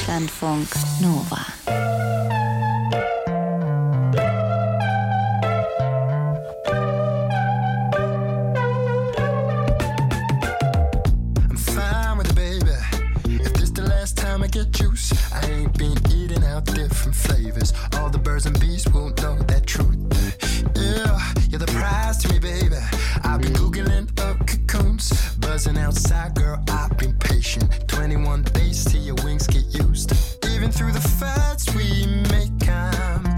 Deutschlandfunk Nova. I'm fine with it, baby. If this the last time I get juice, I ain't been eating out different flavors. All the birds and bees won't know that truth. Yeah, you're the prize to me, baby. I've been googling up cocoons, buzzing outside, girl, I've been patient. 21 days till your wings get used. Even through the fights we make, I'm